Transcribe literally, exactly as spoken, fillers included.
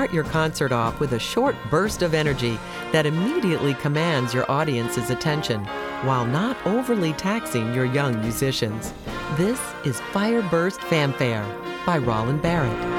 start your concert off with a short burst of energy that immediately commands your audience's attention while not overly taxing your young musicians. This is Fireburst Fanfare by Roland Barrett.